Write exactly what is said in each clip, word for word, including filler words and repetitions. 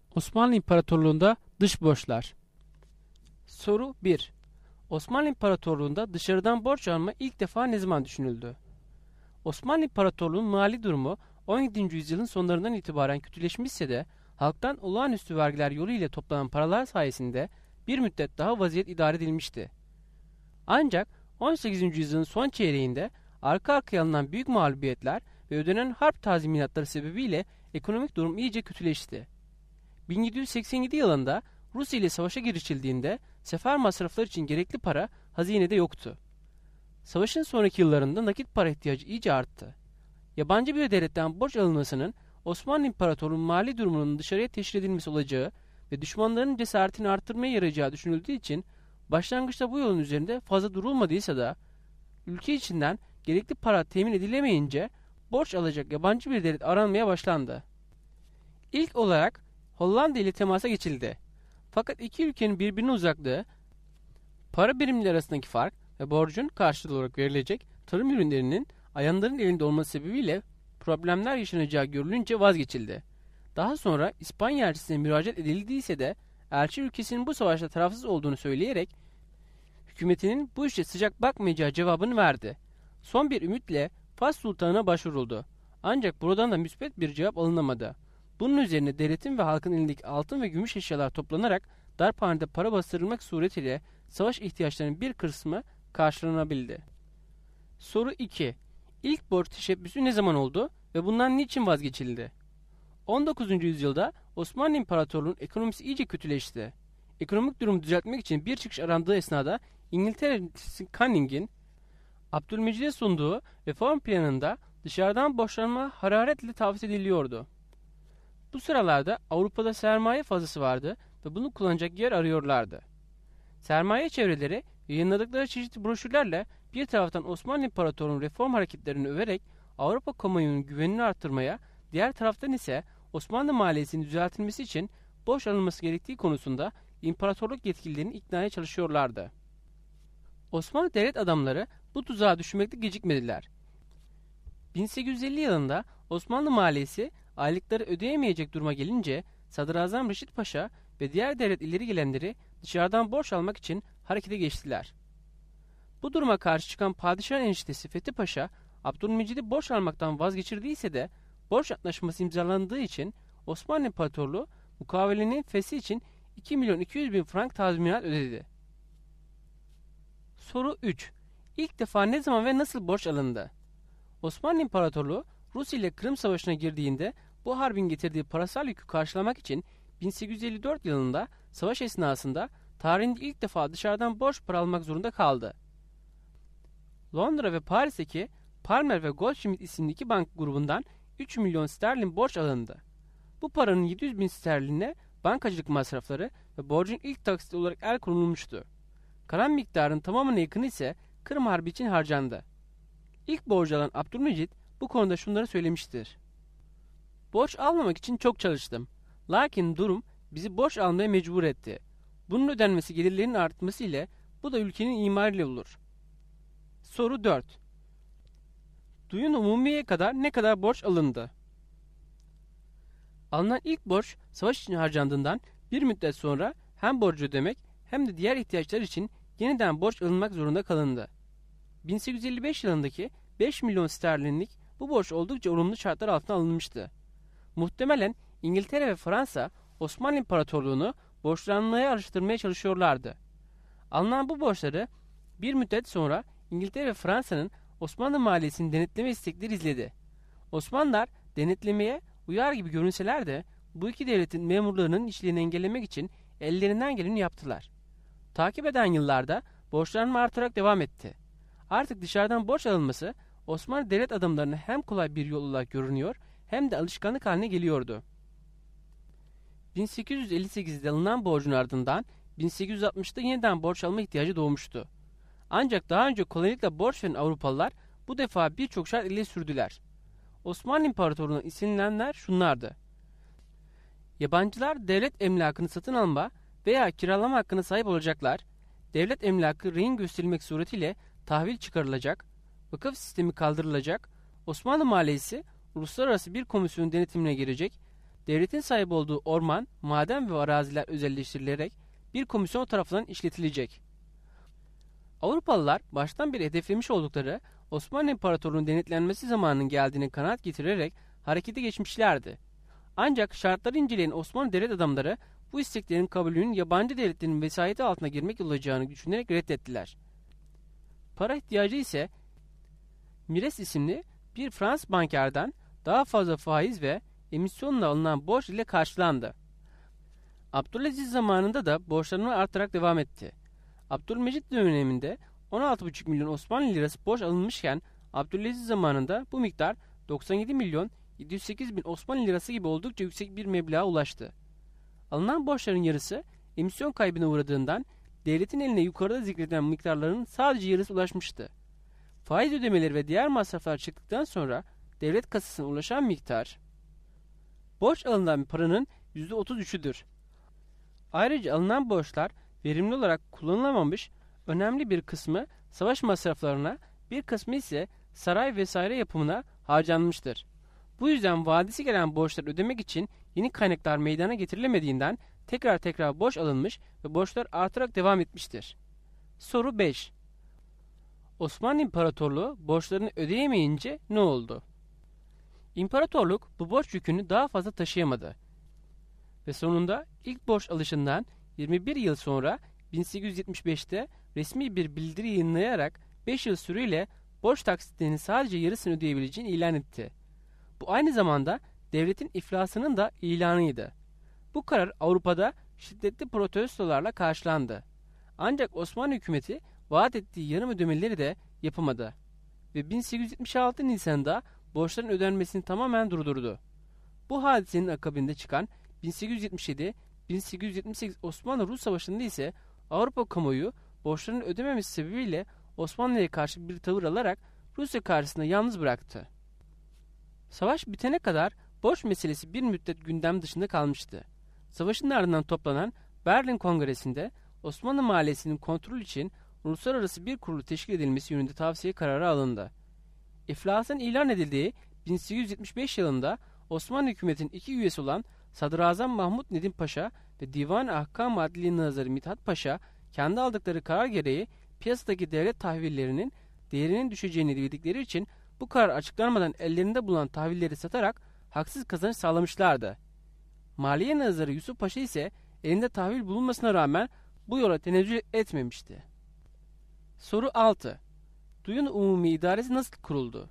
Osmanlı İmparatorluğu'nda dış borçlar. Soru bir. Osmanlı İmparatorluğu'nda dışarıdan borç alma ilk defa ne zaman düşünüldü? Osmanlı İmparatorluğu'nun mali durumu on yedinci yüzyılın sonlarından itibaren kötüleşmişse de halktan olağanüstü vergiler yoluyla toplanan paralar sayesinde bir müddet daha vaziyet idare edilmişti. Ancak on sekizinci yüzyılın son çeyreğinde arka arkaya alınan büyük mağlubiyetler ve ödenen harp tazminatları sebebiyle ekonomik durum iyice kötüleşti. bin yedi yüz seksen yedi yılında Rusya ile savaşa girişildiğinde sefer masrafları için gerekli para hazinede yoktu. Savaşın sonraki yıllarında nakit para ihtiyacı iyice arttı. Yabancı bir devletten borç alınmasının Osmanlı İmparatorluğu'nun mali durumunun dışarıya teşhir edilmesi olacağı ve düşmanların cesaretini arttırmaya yarayacağı düşünüldüğü için başlangıçta bu yolun üzerinde fazla durulmadıysa da ülke içinden gerekli para temin edilemeyince borç alacak yabancı bir devlet aranmaya başlandı. İlk olarak Hollanda ile temasa geçildi. Fakat iki ülkenin birbirine uzaklığı, para birimleri arasındaki fark ve borcun karşılığı olarak verilecek tarım ürünlerinin ayanların elinde olması sebebiyle problemler yaşanacağı görülünce vazgeçildi. Daha sonra İspanya elçisine müracaat edildiyse de elçi ülkesinin bu savaşta tarafsız olduğunu söyleyerek hükümetinin bu işe sıcak bakmayacağı cevabını verdi. Son bir ümitle Fas Sultanı'na başvuruldu. Ancak buradan da müspet bir cevap alınamadı. Bunun üzerine devletin ve halkın elindeki altın ve gümüş eşyalar toplanarak darphanede para bastırılmak suretiyle savaş ihtiyaçlarının bir kısmı karşılanabildi. Soru iki. İlk borç teşebbüsü ne zaman oldu ve bundan niçin vazgeçildi? on dokuzuncu yüzyılda Osmanlı İmparatorluğu'nun ekonomisi iyice kötüleşti. Ekonomik durumu düzeltmek için bir çıkış arandığı esnada İngiltere Canning'in Abdülmecid'e sunduğu reform planında dışarıdan borçlanma hararetle tavsiye ediliyordu. Bu sıralarda Avrupa'da sermaye fazlası vardı ve bunu kullanacak yer arıyorlardı. Sermaye çevreleri yayınladıkları çeşitli broşürlerle bir taraftan Osmanlı İmparatorluğu'nun reform hareketlerini överek Avrupa kamuoyunun güvenini arttırmaya, diğer taraftan ise Osmanlı maliyesinin düzeltilmesi için borç alınması gerektiği konusunda imparatorluk yetkililerini iknaya çalışıyorlardı. Osmanlı devlet adamları bu tuzağa düşmekte gecikmediler. bin sekiz yüz elli yılında Osmanlı maliyesi aylıkları ödeyemeyecek duruma gelince Sadrazam Reşit Paşa ve diğer devlet ileri gelenleri dışarıdan borç almak için harekete geçtiler. Bu duruma karşı çıkan padişahın eniştesi Fethi Paşa, Abdülmecid'i borç almaktan vazgeçirdiyse de borç antlaşması imzalandığı için Osmanlı İmparatorluğu mukavelenin feshi için iki milyon iki yüz bin frank tazminat ödedi. Soru üç. İlk defa ne zaman ve nasıl borç alındı? Osmanlı İmparatorluğu Rusya ile Kırım Savaşı'na girdiğinde bu harbin getirdiği parasal yükü karşılamak için bin sekiz yüz elli dört yılında savaş esnasında tarihinde ilk defa dışarıdan borç para almak zorunda kaldı. Londra ve Paris'teki Palmer ve Goldschmidt isimli iki bank grubundan üç milyon sterlin borç alındı. Bu paranın yedi yüz bin sterline bankacılık masrafları ve borcun ilk taksiti olarak el konulmuştu. Kalan miktarın tamamına yakını ise Kırım Harbi için harcandı. İlk borcu alan Abdülmecid bu konuda şunları söylemiştir. Borç almamak için çok çalıştım. Lakin durum bizi borç almaya mecbur etti. Bunun ödenmesi gelirlerin artması ile bu da ülkenin imarıyla olur. Soru dört. Duyun umumiye kadar ne kadar borç alındı? Alınan ilk borç savaş için harcandığından bir müddet sonra hem borcu ödemek hem de diğer ihtiyaçlar için yeniden borç alınmak zorunda kalındı. bin sekiz yüz elli beş yılındaki beş milyon sterlinlik bu borç oldukça olumlu şartlar altına alınmıştı. Muhtemelen İngiltere ve Fransa Osmanlı İmparatorluğu'nu borçlanmaya araştırmaya çalışıyorlardı. Alınan bu borçları bir müddet sonra İngiltere ve Fransa'nın Osmanlı maliyesini denetleme istekleri izledi. Osmanlılar denetlemeye uyar gibi görünseler de bu iki devletin memurlarının işlerini engellemek için ellerinden geleni yaptılar. Takip eden yıllarda borçlanma artarak devam etti. Artık dışarıdan borç alınması Osmanlı devlet adamlarına hem kolay bir yol olarak görünüyor hem de alışkanlık haline geliyordu. bin sekiz yüz elli sekizde alınan borcun ardından bin sekiz yüz altmışta yeniden borç alma ihtiyacı doğmuştu. Ancak daha önce kolaylıkla borç veren Avrupalılar bu defa birçok şart ileri sürdüler. Osmanlı İmparatorluğu'na istenilenler şunlardı. Yabancılar devlet emlakını satın alma veya kiralama hakkına sahip olacaklar, devlet emlakı rehin gösterilmek suretiyle tahvil çıkarılacak, vakıf sistemi kaldırılacak, Osmanlı maliyesi uluslararası bir komisyonun denetimine girecek, devletin sahip olduğu orman, maden ve araziler özelleştirilerek bir komisyon tarafından işletilecek. Avrupalılar baştan beri hedeflemiş oldukları Osmanlı İmparatorluğu'nun denetlenmesi zamanının geldiğine kanaat getirerek harekete geçmişlerdi. Ancak şartları inceleyen Osmanlı devlet adamları bu isteklerin kabulünün yabancı devletlerin vesayeti altına girmek olacağını düşünerek reddettiler. Para ihtiyacı ise Mires isimli bir Fransız bankerden daha fazla faiz ve emisyonla alınan borç ile karşılandı. Abdülaziz zamanında da borçlarını artarak devam etti. Abdülmecit döneminde on altı buçuk milyon Osmanlı lirası borç alınmışken Abdülaziz zamanında bu miktar doksan yedi milyon yedi yüz sekiz bin Osmanlı lirası gibi oldukça yüksek bir meblağa ulaştı. Alınan borçların yarısı emisyon kaybına uğradığından devletin eline yukarıda zikredilen miktarların sadece yarısı ulaşmıştı. Faiz ödemeleri ve diğer masraflar çıktıktan sonra devlet kasasına ulaşan miktar borç alınan paranın yüzde otuz üçüdür. Ayrıca alınan borçlar verimli olarak kullanılamamış, önemli bir kısmı savaş masraflarına, bir kısmı ise saray vesaire yapımına harcanmıştır. Bu yüzden vadesi gelen borçları ödemek için yeni kaynaklar meydana getirilemediğinden tekrar tekrar borç alınmış ve borçlar artarak devam etmiştir. Soru beş. Osmanlı İmparatorluğu borçlarını ödeyemeyince ne oldu? İmparatorluk bu borç yükünü daha fazla taşıyamadı ve sonunda ilk borç alışından yirmi bir yıl sonra bin sekiz yüz yetmiş beşte resmi bir bildiri yayınlayarak beş yıl süreyle borç taksitlerinin sadece yarısını ödeyebileceğini ilan etti. Bu aynı zamanda devletin iflasının da ilanıydı. Bu karar Avrupa'da şiddetli protestolarla karşılandı. Ancak Osmanlı hükümeti vaat ettiği yarım ödemeleri de yapamadı ve bin sekiz yüz yetmiş altı Nisan'da borçların ödenmesini tamamen durdurdu. Bu hadisenin akabinde çıkan bin sekiz yüz yetmiş yedi bin sekiz yüz yetmiş sekiz Osmanlı-Rus Savaşı'nda ise Avrupa kamuoyu borçlarını ödememesi sebebiyle Osmanlı'ya karşı bir tavır alarak Rusya karşısında yalnız bıraktı. Savaş bitene kadar borç meselesi bir müddet gündem dışında kalmıştı. Savaşın ardından toplanan Berlin Kongresi'nde Osmanlı maliyesinin kontrol için uluslararası bir kurulu teşkil edilmesi yönünde tavsiye kararı alındı. İflasın ilan edildiği bin sekiz yüz yetmiş beş yılında Osmanlı hükümetinin iki üyesi olan Sadrazam Mahmut Nedim Paşa ve Divan-ı Ahkam-ı Adliye Nazırı Mithat Paşa kendi aldıkları karar gereği piyasadaki devlet tahvillerinin değerinin düşeceğini bildikleri için bu karar açıklanmadan ellerinde bulunan tahvilleri satarak haksız kazanç sağlamışlardı. Maliye Nazırı Yusuf Paşa ise elinde tahvil bulunmasına rağmen bu yola tenezzül etmemişti. Soru altı. Duyun Umumi İdaresi nasıl kuruldu?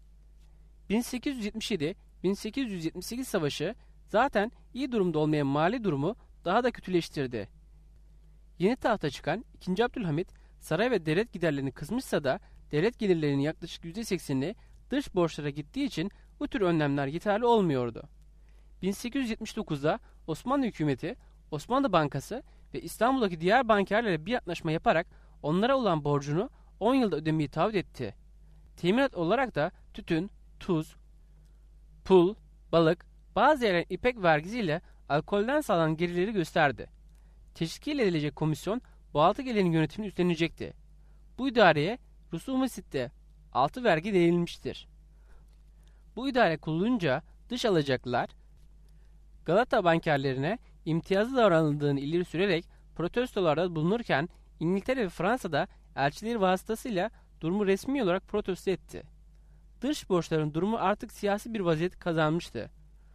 bin sekiz yüz yetmiş yedi bin sekiz yüz yetmiş sekiz Savaşı zaten iyi durumda olmayan mali durumu daha da kötüleştirdi. Yeni tahta çıkan ikinci. Abdülhamit saray ve devlet giderlerini kısmışsa da devlet gelirlerinin yaklaşık yüzde seksenini dış borçlara gittiği için bu tür önlemler yeterli olmuyordu. bin sekiz yüz yetmiş dokuzda Osmanlı hükümeti, Osmanlı Bankası ve İstanbul'daki diğer bankerlerle bir anlaşma yaparak onlara olan borcunu on yılda ödemeyi taahhüt etti. Teminat olarak da tütün, tuz, pul, balık, bazı yerlerin ipek vergisiyle alkolden sağlanan gelirleri gösterdi. Teşkil edilecek komisyon bu altı gelirin yönetimini üstlenecekti. Bu idareye Rusum-u Sitte altı vergi verilmiştir. Bu idare kurulunca dış alacaklılar Galata bankerlerine imtiyazlı davranıldığını ileri sürerek protestolarda bulunurken İngiltere ve Fransa'da elçileri vasıtasıyla durumu resmi olarak protesto etti. Dış borçların durumu artık siyasi bir vaziyet kazanmıştı.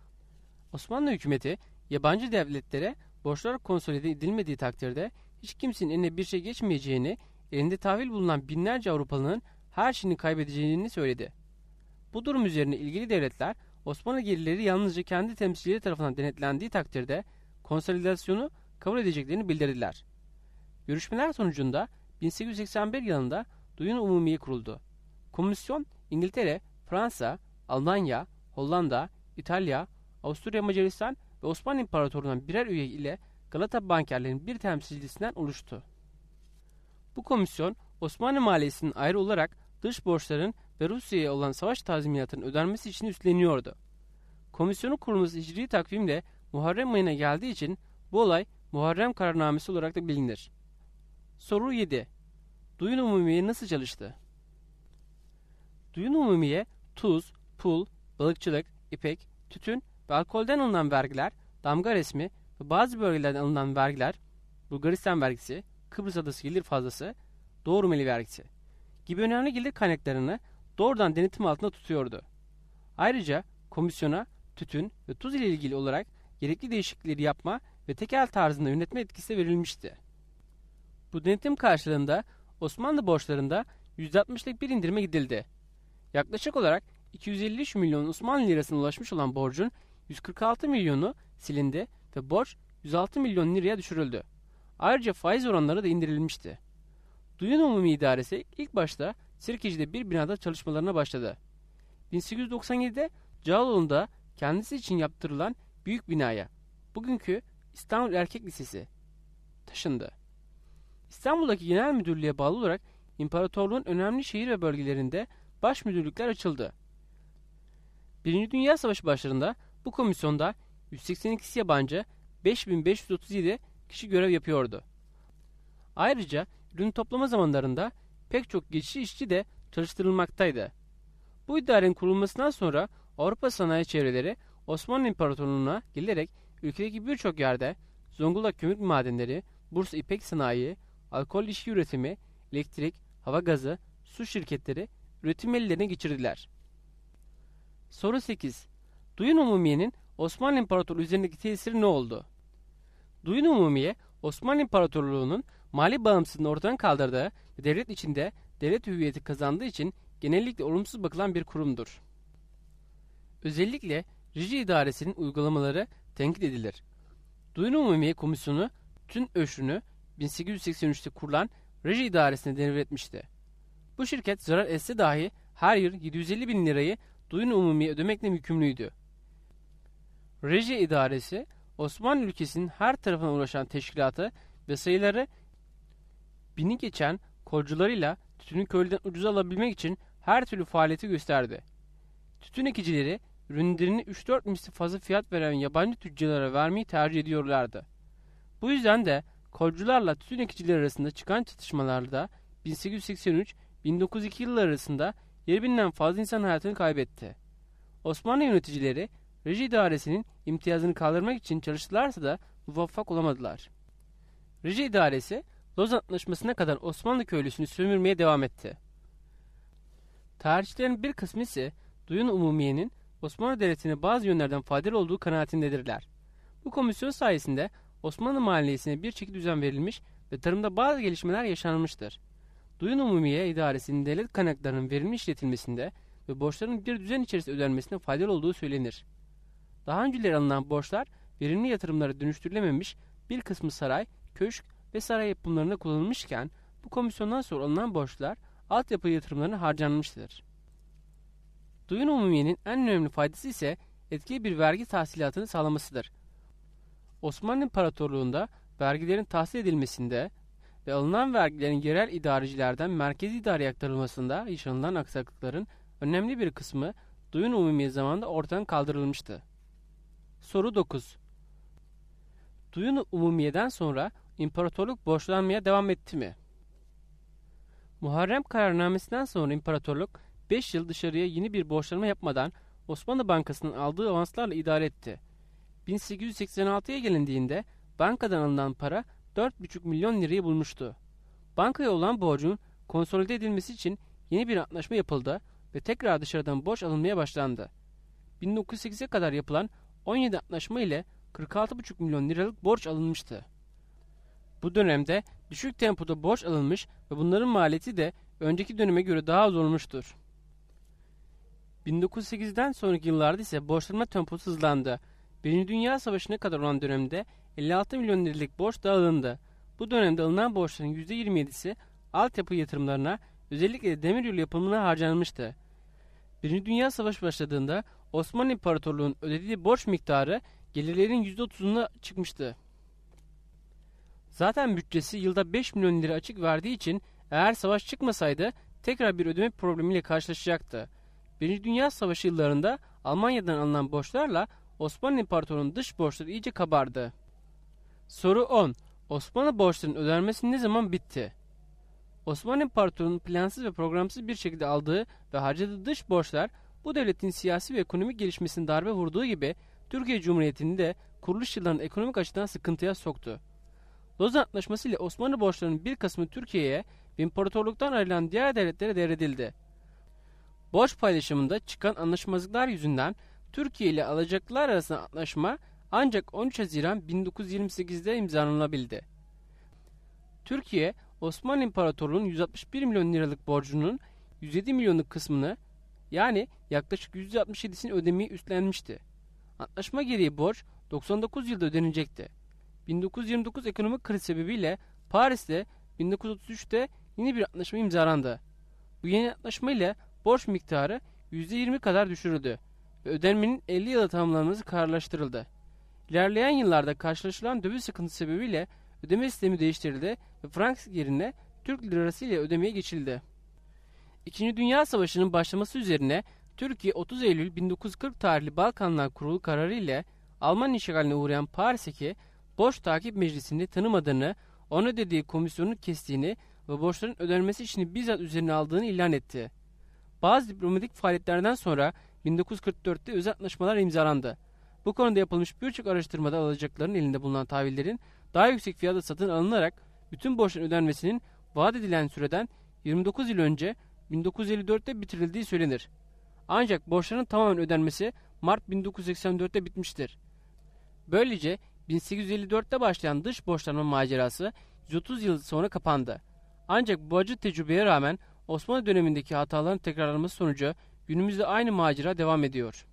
Osmanlı hükümeti yabancı devletlere borçlar konsolide edilmediği takdirde hiç kimsenin eline bir şey geçmeyeceğini, elinde tahvil bulunan binlerce Avrupalı'nın her şeyini kaybedeceğini söyledi. Bu durum üzerine ilgili devletler Osmanlı gelirleri yalnızca kendi temsilcileri tarafından denetlendiği takdirde konsolidasyonu kabul edeceklerini bildirdiler. Görüşmeler sonucunda bin sekiz yüz seksen bir yılında Duyun Umumiye kuruldu. Komisyon İngiltere, Fransa, Almanya, Hollanda, İtalya, Avusturya Macaristan ve Osmanlı İmparatorluğu'ndan birer üye ile Galata bankerlerinin bir temsilcisinden oluştu. Bu komisyon Osmanlı maliyesinin ayrı olarak dış borçların ve Rusya'ya olan savaş tazminatının ödenmesi için üstleniyordu. Komisyonun kurulması hicri takvimle Muharrem ayına geldiği için bu olay Muharrem Kararnamesi olarak da bilinir. Soru yedi. Duyun Umumiye nasıl çalıştı? Duyun Umumiye tuz, pul, balıkçılık, ipek, tütün ve alkolden alınan vergiler, damga resmi ve bazı bölgelerden alınan vergiler, Bulgaristan vergisi, Kıbrıs Adası gelir fazlası, Doğu Rumeli vergisi gibi önemli gelir kaynaklarını doğrudan denetim altında tutuyordu. Ayrıca komisyona tütün ve tuz ile ilgili olarak gerekli değişiklikleri yapma ve tekel tarzında yönetme etkisi verilmişti. Bu denetim karşılığında Osmanlı borçlarında yüzde altmışlık bir indirime gidildi. Yaklaşık olarak iki yüz elli üç milyon Osmanlı lirasına ulaşmış olan borcun yüz kırk altı milyonu silindi ve borç yüz altı milyon liraya düşürüldü. Ayrıca faiz oranları da indirilmişti. Duyun Umumi İdaresi ilk başta Sirkeci'de bir binada çalışmalarına başladı. bin sekiz yüz doksan yedide Cağaloğlu'nda kendisi için yaptırılan büyük binaya, bugünkü İstanbul Erkek Lisesi, taşındı. İstanbul'daki genel müdürlüğe bağlı olarak imparatorluğun önemli şehir ve bölgelerinde baş müdürlükler açıldı. Birinci Dünya Savaşı başlarında bu komisyonda yüz seksen ikisi yabancı, beş bin beş yüz otuz yedi kişi görev yapıyordu. Ayrıca ürün toplama zamanlarında pek çok geçici işçi de çalıştırılmaktaydı. Bu idarenin kurulmasından sonra Avrupa sanayi çevreleri Osmanlı İmparatorluğu'na gelerek ülkedeki birçok yerde Zonguldak kömür madenleri, Bursa İpek Sanayi, alkol içki üretimi, elektrik, hava gazı, su şirketleri üretim ellerine geçirdiler. Soru sekiz. Duyun Umumiye'nin Osmanlı İmparatorluğu üzerindeki tesiri ne oldu? Duyun Umumiye, Osmanlı İmparatorluğu'nun mali bağımsızlığını ortadan kaldırdığı ve devlet içinde devlet hüviyeti kazandığı için genellikle olumsuz bakılan bir kurumdur. Özellikle Reji İdaresi'nin uygulamaları tenkit edilir. Duyun Umumiye Komisyonu tüm öşrünü bin sekiz yüz seksen üçte kurulan Reji İdaresi'ne devretmişti. Bu şirket zarar etse dahi her yıl yedi yüz elli bin lirayı Duyun Umumiye ödemekle yükümlüydü. Reji İdaresi, Osmanlı ülkesinin her tarafına ulaşan teşkilatı ve sayıları bini geçen kolcularıyla tütünü köylüden ucuza alabilmek için her türlü faaliyeti gösterdi. Tütün ekicileri ürünlerini üç dört misli fazla fiyat veren yabancı tüccarlara vermeyi tercih ediyorlardı. Bu yüzden de kolcularla tütün ekicileri arasında çıkan çatışmalarda bin sekiz yüz seksen üç bin dokuz yüz iki yılları arasında yedi binden fazla insan hayatını kaybetti. Osmanlı yöneticileri Reji İdaresi'nin imtiyazını kaldırmak için çalıştılarsa da muvaffak olamadılar. Reji İdaresi Lozan Antlaşması'na kadar Osmanlı köylüsünü sömürmeye devam etti. Tarihçilerin bir kısmı ise Duyun Umumiye'nin Osmanlı Devleti'ne bazı yönlerden faydalı olduğu kanaatindedirler. Bu komisyon sayesinde Osmanlı maliyesine bir çeki düzen verilmiş ve tarımda bazı gelişmeler yaşanmıştır. Duyun Umumiye İdaresi'nin devlet kaynaklarının verimli işletilmesinde ve borçların bir düzen içerisinde ödenmesine faydalı olduğu söylenir. Daha önceleri alınan borçlar verimli yatırımlara dönüştürülememiş, bir kısmı saray, köşk ve saray yapımlarında kullanılmışken bu komisyondan sonra alınan borçlar altyapı yatırımlarına harcanmıştır. Duyun Umumiye'nin en önemli faydası ise etkili bir vergi tahsilatını sağlamasıdır. Osmanlı İmparatorluğu'nda vergilerin tahsil edilmesinde ve alınan vergilerin yerel idarecilerden merkezi idareye aktarılmasında yaşanılan aksaklıkların önemli bir kısmı Duyun Umumiye zamanında ortadan kaldırılmıştı. Soru dokuz. Duyun Umumiye'den sonra imparatorluk borçlanmaya devam etti mi? Muharrem kararnamesinden sonra imparatorluk beş yıl dışarıya yeni bir borçlanma yapmadan Osmanlı Bankası'nın aldığı avanslarla idare etti. bin sekiz yüz seksen altıya gelindiğinde bankadan alınan para dört buçuk milyon lirayı bulmuştu. Bankaya olan borcun konsolide edilmesi için yeni bir antlaşma yapıldı ve tekrar dışarıdan borç alınmaya başlandı. bin dokuz yüz sekize kadar yapılan on yedi antlaşma ile kırk altı buçuk milyon liralık borç alınmıştı. Bu dönemde düşük tempoda borç alınmış ve bunların maliyeti de önceki döneme göre daha az olmuştur. bin dokuz yüz sekizden sonraki yıllarda ise borçlanma temposu hızlandı. Birinci Dünya Savaşı'na kadar olan dönemde elli altı milyon liralık borç da alındı. Bu dönemde alınan borçların yüzde yirmi yedisi altyapı yatırımlarına, özellikle de demiryolu yapımına harcanmıştı. Birinci Dünya Savaşı başladığında Osmanlı İmparatorluğu'nun ödediği borç miktarı gelirlerin yüzde otuzuna çıkmıştı. Zaten bütçesi yılda beş milyon lira açık verdiği için eğer savaş çıkmasaydı tekrar bir ödeme problemiyle karşılaşacaktı. Birinci Dünya Savaşı yıllarında Almanya'dan alınan borçlarla Osmanlı İmparatorluğu'nun dış borçları iyice kabardı. Soru on. Osmanlı borçlarının ödenmesi ne zaman bitti? Osmanlı İmparatorluğu'nun plansız ve programsız bir şekilde aldığı ve harcadığı dış borçlar bu devletin siyasi ve ekonomik gelişmesine darbe vurduğu gibi Türkiye Cumhuriyeti'ni de kuruluş yıllarında ekonomik açıdan sıkıntıya soktu. Lozan Antlaşması ile Osmanlı borçlarının bir kısmı Türkiye'ye ve imparatorluktan ayrılan diğer devletlere devredildi. Borç paylaşımında çıkan anlaşmazlıklar yüzünden Türkiye ile alacaklılar arasında antlaşma ancak on üç Haziran bin dokuz yüz yirmi sekiz'de imzalanabildi. Türkiye, Osmanlı İmparatorluğu'nun yüz altmış bir milyon liralık borcunun yüz yedi milyonluk kısmını, yani yaklaşık yüzde altmış yedi'sini ödemeyi üstlenmişti. Antlaşma gereği borç doksan dokuz yılda ödenecekti. bin dokuz yüz yirmi dokuz ekonomik kriz sebebiyle Paris'te bin dokuz yüz otuz üç'te yeni bir antlaşma imzalandı. Bu yeni antlaşma ile borç miktarı yüzde yirmi kadar düşürüldü ve ödenmenin elli yıla tamamlanması kararlaştırıldı. İlerleyen yıllarda karşılaşılan döviz sıkıntısı sebebiyle ödeme sistemi değiştirildi ve frank yerine Türk lirası ile ödemeye geçildi. İkinci Dünya Savaşı'nın başlaması üzerine Türkiye otuz Eylül bin dokuz yüz kırk tarihli Balkanlar Kurulu kararı ile Alman işgaline uğrayan Paris'teki Borç Takip Meclisi'ni tanımadığını, ona ödediği komisyonu kestiğini ve borçların ödenmesi işini bizzat üzerine aldığını ilan etti. Bazı diplomatik faaliyetlerden sonra bin dokuz yüz kırk dört'te özel antlaşmalar imzalandı. Bu konuda yapılmış birçok araştırmada alacakların elinde bulunan tahvillerin daha yüksek fiyata satın alınarak bütün borçların ödenmesinin vaat edilen süreden yirmi dokuz yıl önce bin dokuz yüz elli dört'te bitirildiği söylenir. Ancak borçların tamamen ödenmesi Mart bin dokuz yüz seksen dört'te bitmiştir. Böylece bin sekiz yüz elli dört'te başlayan dış borçlanma macerası yüz otuz yıl sonra kapandı. Ancak bu acı tecrübeye rağmen Osmanlı dönemindeki hataların tekrarlanması sonucu günümüzde aynı macera devam ediyor.